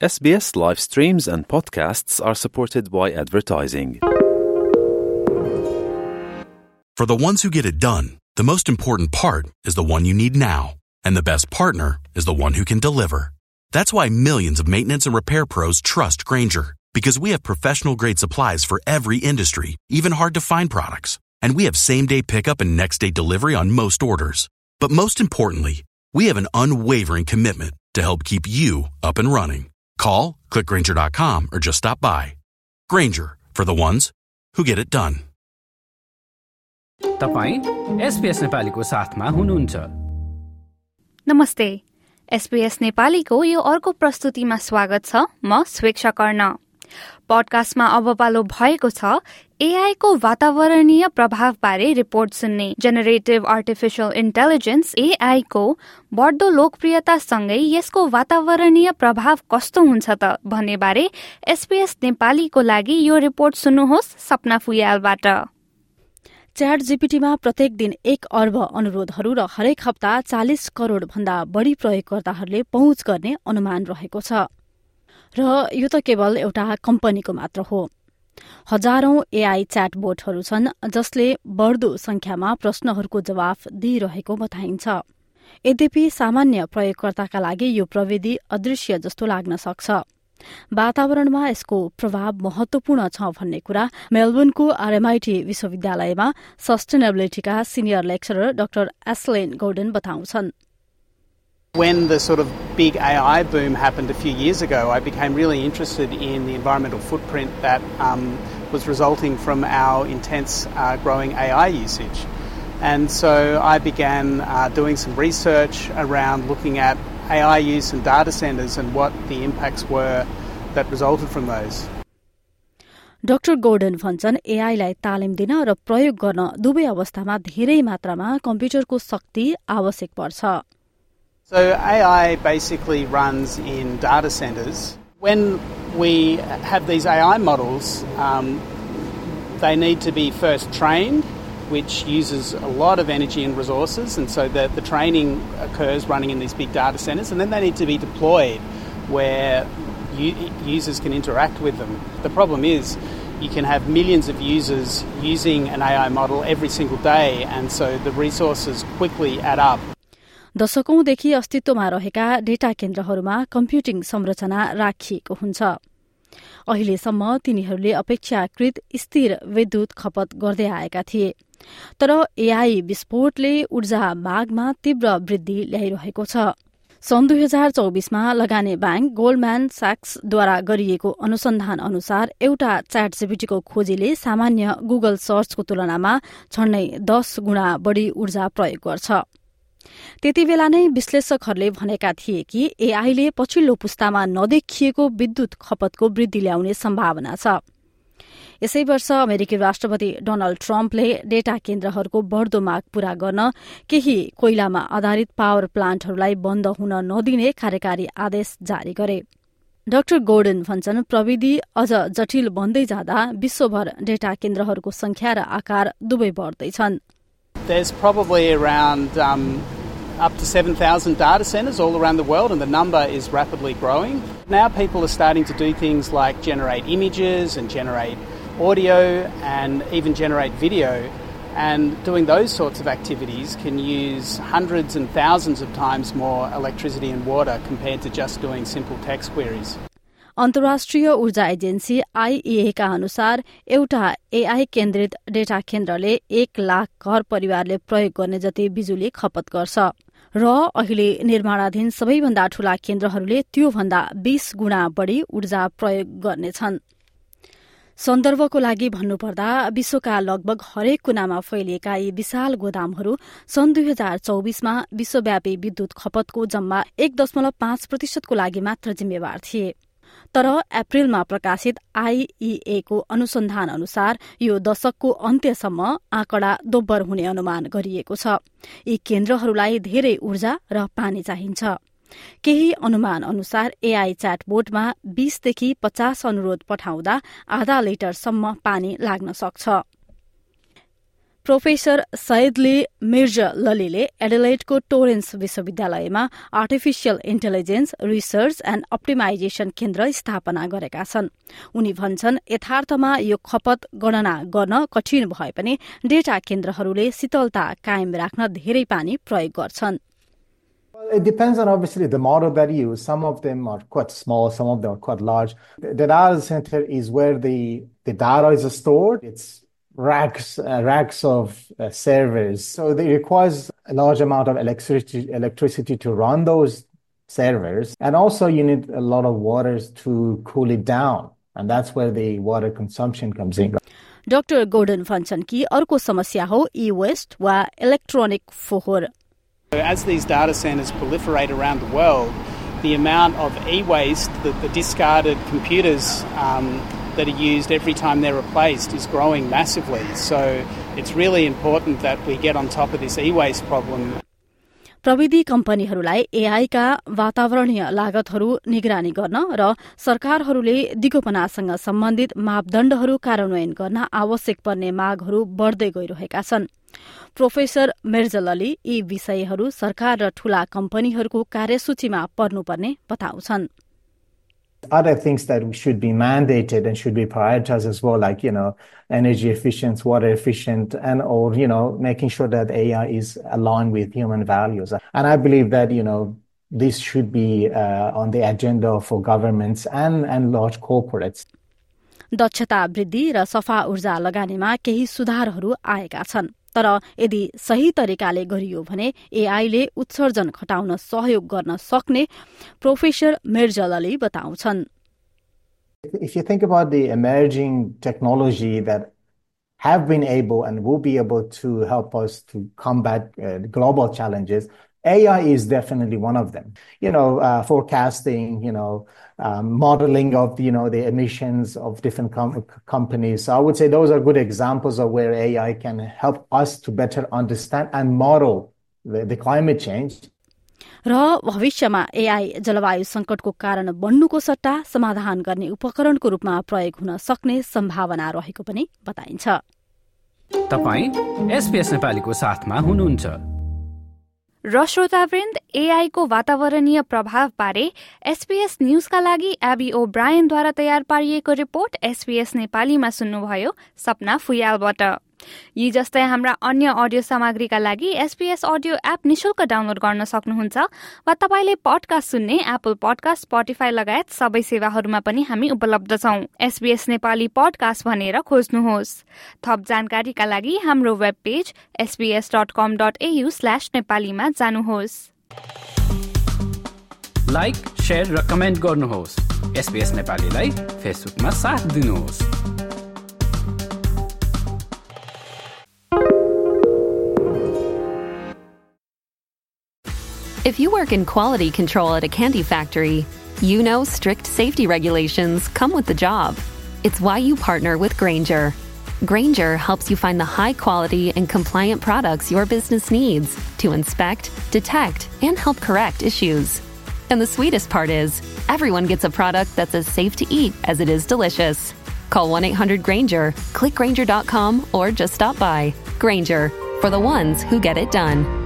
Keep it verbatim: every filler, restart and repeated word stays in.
S B S live streams and podcasts are supported by advertising. For the ones who get it done, the most important part is the one you need now. And the best partner is the one who can deliver. That's why millions of maintenance and repair pros trust Grainger. Because we have professional-grade supplies for every industry, even hard-to-find products. And we have same-day pickup and next-day delivery on most orders. But most importantly, we have an unwavering commitment to help keep you up and running. Call, click Grainger dot com, or just stop by. Grainger, for the ones who get it done. तपाईं SBS नेपालीको साथमा हुनुहुन्छ। नमस्ते, SPS नेपालीको यो अर्को प्रस्तुतिमा स्वागत छ। म स्वेक्षा कर्ण। पडकास्टमा अब पालो भएको छ एआई को वातावरणीय प्रभाव बारे रिपोर्ट सुन्ने। जेनेरेटिभ आर्टिफिशियल इन्टेलिजेन्स एआई को बढ्दो लोकप्रियता सँगै यसको वातावरणीय प्रभाव कस्तो हुन्छ त भन्ने बारे एसपीएस नेपालीको लागि यो रिपोर्ट सुन्नुहोस् सपना फुयालबाट। च्याट जीपीटीमा प्रत्येक दिन एक अर्ब अनुरोधहरू र हरेक हप्ता चालिस करोड़ भन्दा बढ़ी प्रयोगकर्ताहरूले पहुँच गर्ने अनुमान रहेको छ। र यो त केवल एउटा कम्पनीको मात्र हो। हजारौं एआई च्याटबोटहरू छन् जसले बढ़दो संख्यामा प्रश्नहरूको जवाफ दिइरहेको बताइन्छ। यद्यपि सामान्य प्रयोगकर्ताका लागि यो प्रविधि अदृश्य जस्तो लाग्न सक्छ। वातावरणमा यसको प्रभाव महत्वपूर्ण छ भन्ने कुरा मेलबर्नको आरएमआईटी विश्वविद्यालयमा सस्टेनेबिलिटीका senior lecturer doctor Ascelin Gordon बताउँछन्। When the sort of big A I boom happened a few years ago, I became really interested in the environmental footprint that um, was resulting from our intense uh, growing A I usage. And so I began uh, doing some research around looking at A I use in data centers and what the impacts were that resulted from those. Doctor Gordon भन्छन् एआईलाई तालिम दिन र प्रयोग गर्न दुवै अवस्थामा धेरै मात्रामा कम्प्युटरको शक्ति आवश्यक पर्छ। So A I basically runs in data centers. When we have these A I models, um, they need to be first trained, which uses a lot of energy and resources, and so the, the training occurs running in these big data centers, and then they need to be deployed where u- users can interact with them. The problem is you can have millions of users using an A I model every single day, and so the resources quickly add up. दशकौंदेखि अस्तित्वमा रहेका data केन्द्रहरूमा computing संरचना राखिएको हुन्छ। अहिलेसम्म तिनीहरूले अपेक्षाकृत स्थिर विद्युत खपत गर्दै आएका थिए। तर एआई विस्फोटले ऊर्जा मागमा तीव्र वृद्धि ल्याइरहेको छ। सन् दुई हजार चौबीसमा लगानी ब्याङ्क गोल्डम्यान सैक्सद्वारा गरिएको अनुसन्धान अनुसार एउटा च्याट जीपीटीको खोजीले सामान्य गुगल सर्चको तुलनामा झण्डै दस गुणा बढ़ी ऊर्जा प्रयोग गर्छ। त्यतिबेला नै विश्लेषकहरूले भनेका थिए कि एआईले पछिल्लो पुस्तामा नदेखिएको विद्युत खपतको वृद्धि ल्याउने सम्भावना छ। यसै वर्ष अमेरिकी राष्ट्रपति डोनाल्ड ट्रम्पले डेटा केन्द्रहरूको बढ़दो माग पूरा गर्न केही कोइलामा आधारित पावर प्लान्टहरूलाई बन्द हुन नदिने कार्यकारी आदेश जारी गरे। डाक्टर गोर्डन भन्छन् प्रविधि अझ जटिल बन्दै जाँदा विश्वभर डेटा केन्द्रहरूको संख्या र आकार दुवै बढ्दैछन्। There's probably around um, up to seven thousand data centers all around the world, and the number is rapidly growing. Now people are starting to do things like generate images and generate audio and even generate video, and doing those sorts of activities can use hundreds and thousands of times more electricity and water compared to just doing simple text queries. अन्तर्राष्ट्रिय ऊर्जा agency IEA का अनुसार एउटा AI केन्द्रित data केन्द्रले एक लाख घर परिवारले प्रयोग गर्ने जति बिजुली खपत गर्छ र अहिले निर्माणाधीन सबैभन्दा ठूला केन्द्रहरूले त्यो भन्दा बीस गुणा बढ़ी ऊर्जा प्रयोग गर्नेछन्। सन्दर्भको लागि भन्नुपर्दा विश्वका लगभग हरेक कुनामा फैलिएका यी विशाल गोदामहरू सन् दुई हजार चौबीसमा विश्वव्यापी विद्युत खपतको जम्मा एक दशमलव पाँच प्रतिशतको लागि मात्र जिम्मेवार थिए। तर अप्रिलमा प्रकाशित आईईए को अनुसन्धान अनुसार यो दशकको अन्त्यसम्म आँकडा दोब्बर हुने अनुमान गरिएको छ। यी केन्द्रहरूलाई धेरै ऊर्जा र पानी चाहिन्छ। केही अनुमान अनुसार एआई च्याटबोटमा बीसदेखि पचास अनुरोध पठाउँदा आधा लिटरसम्म पानी लाग्न सक्छ। प्रोफेसर सैदली मिर्जललीले एडिलेडको टोरेन्स विश्वविद्यालयमा artificial intelligence research and optimisation केन्द्र स्थापना गरेका छन्। उनी भन्छन् यथार्थमा यो खपत गणना गर्न कठिन भए पनि डेटा केन्द्रहरूले शीतलता कायम राख्न धेरै पानी प्रयोग गर्छन्। It depends on obviously the model that you use. Some of them are quite small, some of them are quite large. The data center is where the, the data is stored. It's racks, uh, racks of uh, servers. So it requires a large amount of electricity, electricity to run those servers. And also you need a lot of water to cool it down. And that's where the water consumption comes in. Doctor Gordon भन्छन् कि अर्को समस्या हो e-waste वा electronic फोहोर। As these data centers proliferate around the world, the amount of e-waste, the, the discarded computers um, that are used every time they're replaced is growing massively. So it's really important that we get on top of this e-waste problem. प्रविधि कम्पनीहरूलाई AI का वातावरणीय लागतहरू निगरानी गर्न र सरकारहरूले दिगोपनासँग सम्बन्धित मापदण्डहरू कार्यान्वयन गर्न आवश्यक पर्ने मागहरू बढ्दै गइरहेका छन्। प्रोफेसर मिर्जलली यी विषयहरू सरकार र ठूला कम्पनीहरूको कार्यसूचीमा पर्नुपर्ने बताउँछन्। Other things that should be mandated and should be prioritized as well, like, you know, energy efficient, water efficient, and or, you know, making sure that A I is aligned with human values. And I believe that, you know, this should be uh, on the agenda for governments and, and large corporates. दक्षता वृद्धि र सफा ऊर्जा लगानीमा केही सुधारहरू आएका छन्। तर यदि सही तरिकाले गरियो भने एआईले उत्सर्जन घटाउन सहयोग गर्न सक्ने प्रोफेसर मिर्जलले बताउँछन्। If you think about the emerging technology that have been able and will be able to help us to combat uh, global challenges, A I is definitely one of them. You know, uh, forecasting, you know, um, modeling of, you know, the emissions of different com- companies. So I would say those are good examples of where A I can help us to better understand and model the, the climate change. र भविष्यमा AI जलवायु संकटको कारण बन्नुको सट्टा समाधान गर्ने उपकरणको रूपमा प्रयोग हुन सक्ने सम्भावना रहेको पनि बताइन्छ। तपाई एसपीएस नेपालीको साथमा हुनुहुन्छ। र श्रोतावृन्द, एआई को वातावरणीय प्रभाव बारे एसपीएस न्यूजका लागि एबी ओ ब्रायनद्वारा तयार पारिएको रिपोर्ट एसपीएस नेपालीमा सुन्नुभयो सपना फुयालबाट। यी जस्तै हाम्रा अन्य अडियो सामग्रीका लागि एसपीएस अडियो एप निशुल्क डाउनलोड गर्न सक्नुहुन्छ वा तपाईले पडकास्ट सुन्ने एप्पल पडकास्ट, स्पोटिफाई लगायत सबै सेवाहरूमा पनि हामी उपलब्ध छौं। एसबीएस नेपाली पडकास्ट भनेर खोज्नुहोस्। थप जानकारीका लागि हाम्रो web page SBS dot com dot AU slash नेपालीमा जानुहोस्। लाइक, शेयर र कमेन्ट गर्नुहोस्। एसबीएस नेपालीलाई फेसबुकमा साथ दिनुहोस्। If you work in quality control at a candy factory, you know strict safety regulations come with the job. It's why you partner with Grainger. Grainger helps you find the high-quality and compliant products your business needs to inspect, detect, and help correct issues. And the sweetest part is, everyone gets a product that's as safe to eat as it is delicious. Call one eight hundred Grainger, click Grainger dot com, or just stop by. Grainger, for the ones who get it done.